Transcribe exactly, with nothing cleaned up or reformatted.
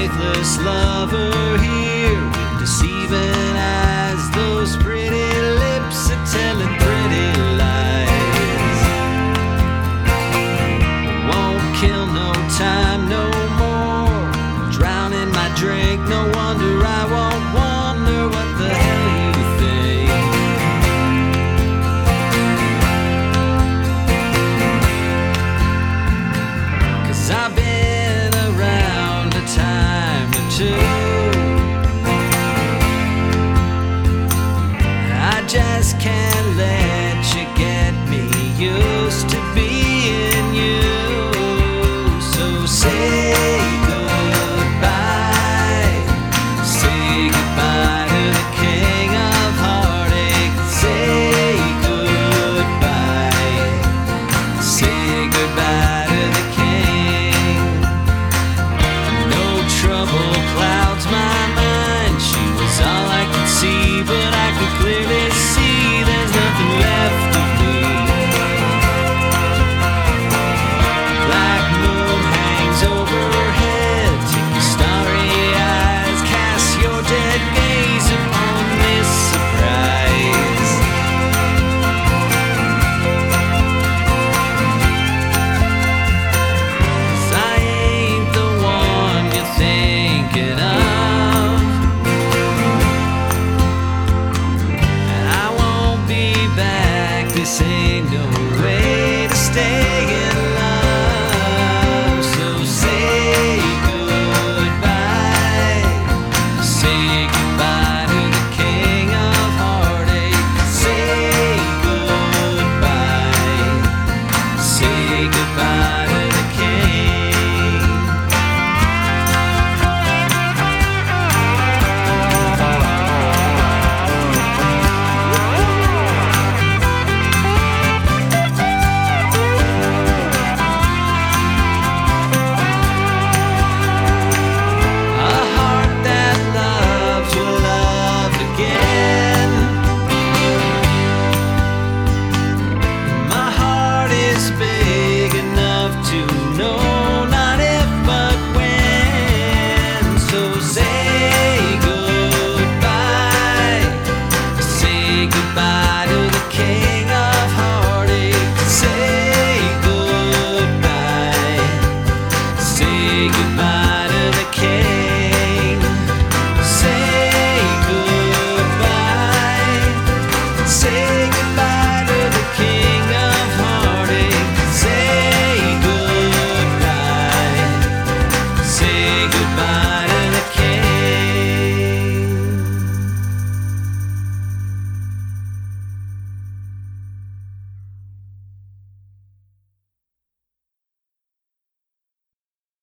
faithless lover here with deceiving eyes. Those pretty lips are telling pretty lies. Won't kill no time no more. Drown in my drink, no wonder I won't wonder what the hell you think. Cause I've been around a time or two. I just can't let you get me used to being you. So say goodbye, say goodbye to the king of heartache. Say goodbye, say goodbye to the king. No trouble clouds my mind. She was all I could see, but I could clearly see there's nothing left of me. Black moon hangs overhead. Take your starry eyes, cast your dead gaze upon this surprise. 'Cause I ain't the one you're thinking of, and I won't be back. This ain't no way to stay in love. So say goodbye, say goodbye to the king of heartache. Say goodbye, say goodbye to the king. A heart that loves will love again. My heart is big enough to know not if but when. So say goodbye, say goodbye